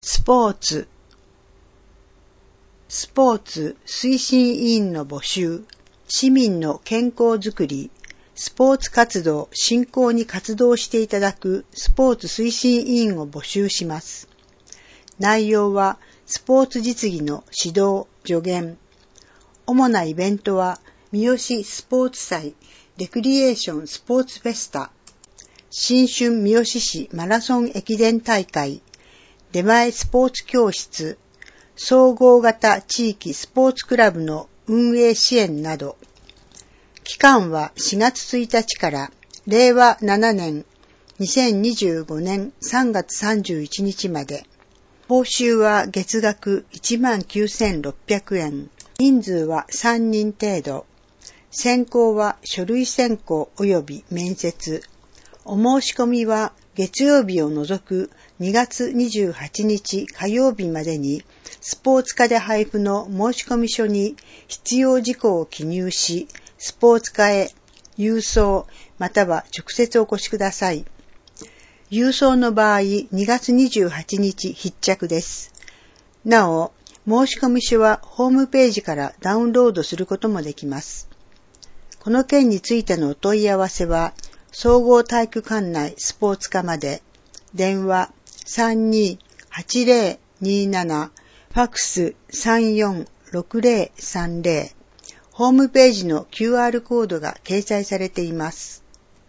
スポーツ推進委員の募集、市民の健康づくり、スポーツ活動振興に活動していただくスポーツ推進委員を募集します。内容はスポーツ実技の指導、助言。主なイベントは三好スポーツ祭、レクリエーションスポーツフェスタ、新春三好市マラソン駅伝大会、出前スポーツ教室、総合型地域スポーツクラブの運営支援など、期間は4月1日から令和7年2025年3月31日まで。報酬は月額 19,600 円。人数は3人程度。選考は書類選考及び面接。お申し込みは月曜日を除く2月28日火曜日までにスポーツ課で配布の申し込み書に必要事項を記入し、スポーツ課へ郵送または直接お越しください。郵送の場合2月28日必着です。なお、申し込み書はホームページからダウンロードすることもできます。この件についてのお問い合わせは総合体育館内スポーツ課まで。電話 32-8027 ファックス 346030。ホームページの QR コードが掲載されています。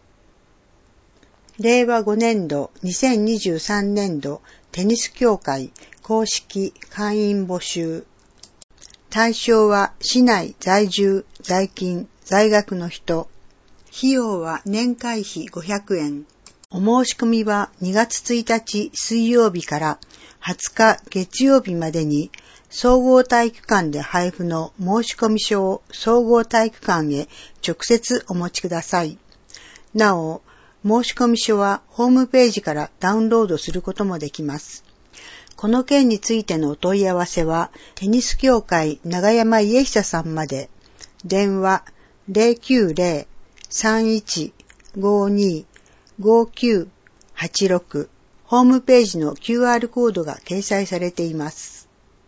令和5年度2023年度テニス協会公式会員募集。対象は市内在住、在勤、在学の人。費用は年会費500円。お申し込みは2月1日水曜日から20日月曜日までに総合体育館で配布の申し込み書を総合体育館へ直接お持ちください。なお、申し込み書はホームページからダウンロードすることもできます。この件についてのお問い合わせはテニス協会長山家久さんまで。電話 090-3152-5986。ホームページの QR コードが掲載されています。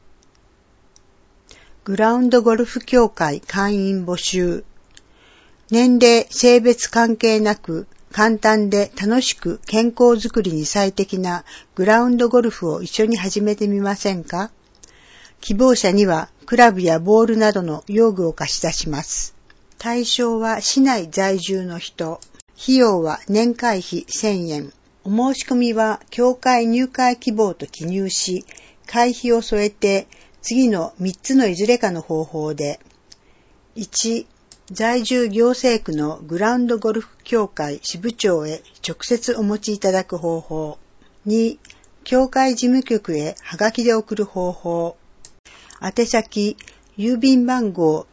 グラウンドゴルフ協会会員募集。年齢、性別関係なく簡単で楽しく健康づくりに最適なグラウンドゴルフを一緒に始めてみませんか？希望者にはクラブやボールなどの用具を貸し出します。対象は市内在住の人。費用は年会費1000円。お申し込みは協会入会希望と記入し、会費を添えて次の3つのいずれかの方法で。1、在住行政区のグラウンドゴルフ協会支部長へ直接お持ちいただく方法。2、協会事務局へはがきで送る方法。宛先、郵便番号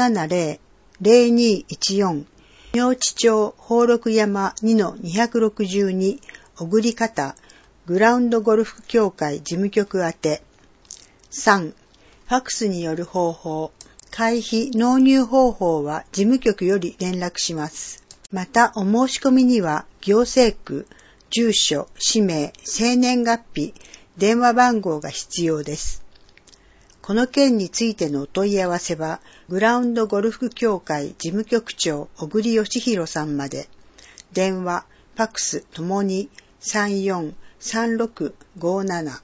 470-0214、明知町宝禄山 2-262、小栗方、グラウンドゴルフ協会事務局宛て。3、ファックスによる方法。会費納入方法は事務局より連絡します。また、お申し込みには行政区、住所、氏名、生年月日、電話番号が必要です。この件についてのお問い合わせは、グラウンドゴルフ協会事務局長小栗義弘さんまで。電話、ファックスともに343657。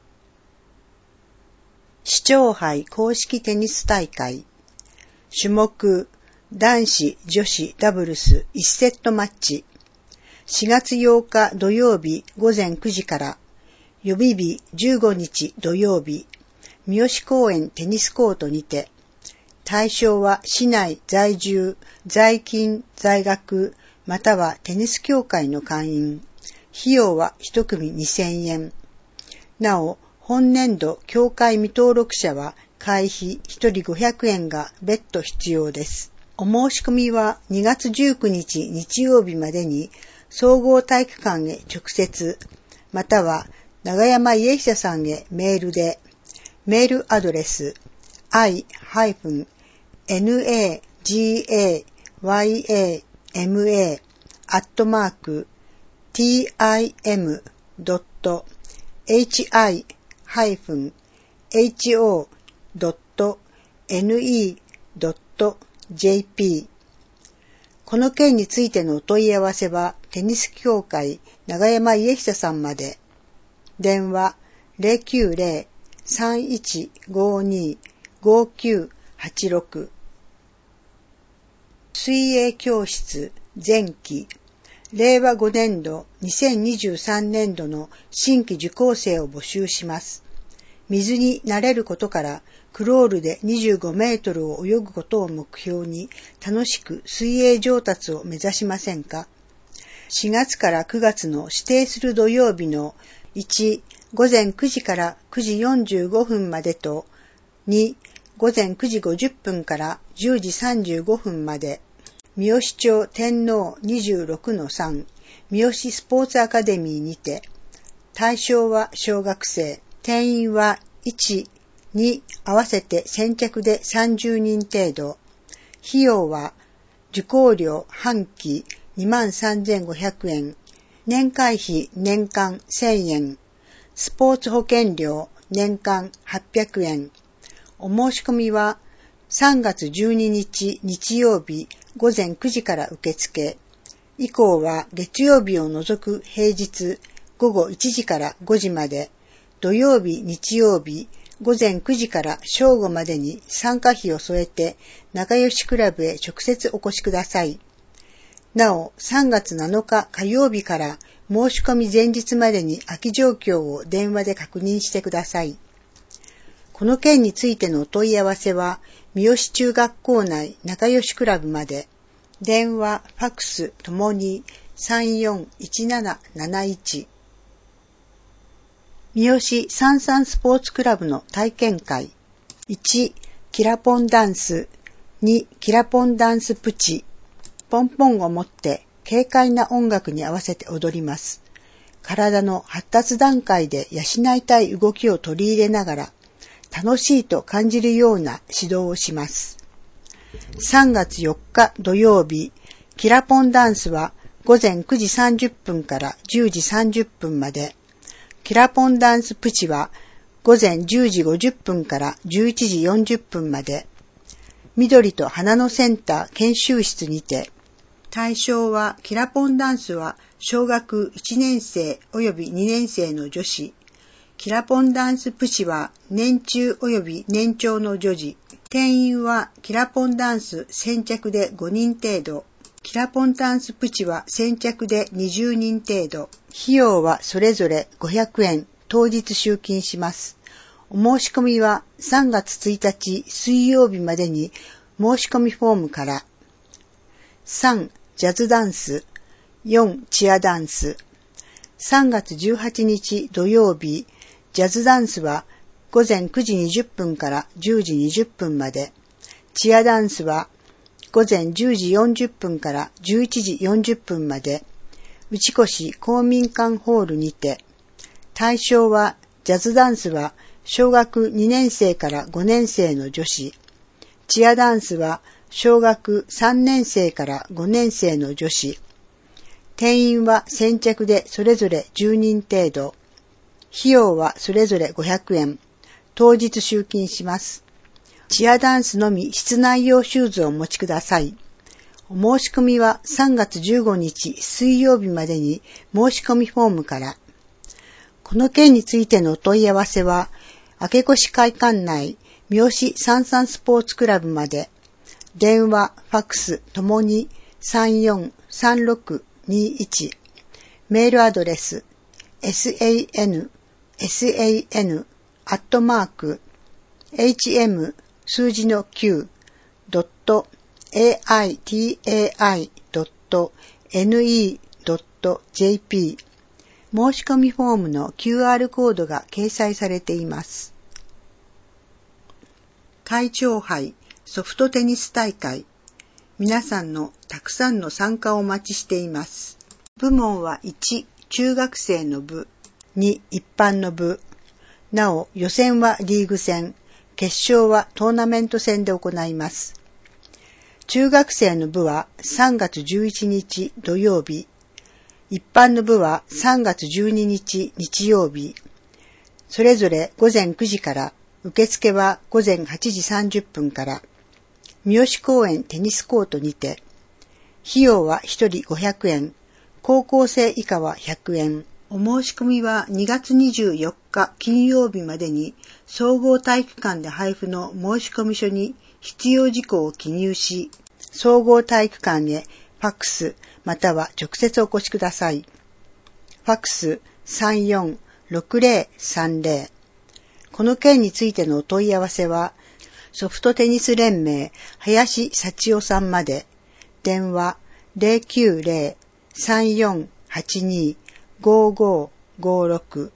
市長杯公式テニス大会。種目、男子女子ダブルス1セットマッチ。4月8日土曜日午前9時から、予備日15日土曜日、三好公園テニスコートにて。対象は市内在住、在勤、在学、またはテニス協会の会員。費用は1組2000円。なお、本年度協会未登録者は会費1人500円が別途必要です。お申し込みは2月19日日曜日までに総合体育館へ直接、または長山家久さんへメールで、メールアドレス i-nagayama@tim.hi www.ho.ne.jp。 この件についてのお問い合わせは、テニス協会長山家久さんまで。電話090-3152-5986。水泳教室前期令和5年度2023年度の新規受講生を募集します。水に慣れることからクロールで25メートルを泳ぐことを目標に楽しく水泳上達を目指しませんか？ 4 月から9月の指定する土曜日の1、午前9時から9時45分までと2、午前9時50分から10時35分まで三好町天皇 26-3 三好スポーツアカデミーにて、対象は小学生、定員は1、2合わせて先着で30人程度。費用は受講料半期 23,500 円、年会費年間1000円、スポーツ保険料年間800円。お申し込みは3月12日日曜日午前9時から受付。以降は月曜日を除く平日午後1時から5時まで、土曜日日曜日午前9時から正午までに参加費を添えて仲良しクラブへ直接お越しください。なお、3月7日火曜日から申し込み前日までに空き状況を電話で確認してください。この件についてのお問い合わせは、三好中学校内仲良しクラブまで、電話、ファクスともに341771。三好三三スポーツクラブの体験会。1、キラポンダンス。2、キラポンダンスプチ。ポンポンを持って軽快な音楽に合わせて踊ります。体の発達段階で養いたい動きを取り入れながら、楽しいと感じるような指導をします。3月4日土曜日、キラポンダンスは午前9時30分から10時30分まで、キラポンダンスプチは午前10時50分から11時40分まで、緑と花のセンター研修室にて、対象はキラポンダンスは小学1年生及び2年生の女子、キラポンダンスプチは年中及び年長の女児、定員はキラポンダンス先着で5人程度、キラポンダンスプチは先着で20人程度、費用はそれぞれ500円、当日集金します。お申し込みは3月1日水曜日までに申し込みフォームから。3、ジャズダンス。4、チアダンス。3月18日土曜日、ジャズダンスは午前9時20分から10時20分まで、チアダンスは午前10時40分から11時40分まで、内越公民館ホールにて、対象はジャズダンスは小学2年生から5年生の女子、チアダンスは小学3年生から5年生の女子、定員は先着でそれぞれ10人程度、費用はそれぞれ500円、当日集金します。チアダンスのみ室内用シューズをお持ちください。お申し込みは3月15日水曜日までに申し込みフォームから。この件についてのお問い合わせは、明越会館内三好三三スポーツクラブまで、電話、ファクスともに343621、メールアドレス、san@hm-9.aitai.ne.jp 申し込みフォームの QR コードが掲載されています。会長杯ソフトテニス大会。皆さんのたくさんの参加をお待ちしています。部門は1、中学生の部、2、一般の部。なお、予選はリーグ戦、決勝はトーナメント戦で行います。中学生の部は3月11日土曜日、一般の部は3月12日日曜日、 それぞれ午前9時から、受付は午前8時30分から、三好公園テニスコートにて、費用は1人500円、高校生以下は100円。お申し込みは2月24日金曜日までに、総合体育館で配布の申し込み書に必要事項を記入し、総合体育館へファックスまたは直接お越しください。ファックス346030。この件についてのお問い合わせは、ソフトテニス連盟林幸代さんまで。電話090-3482-5556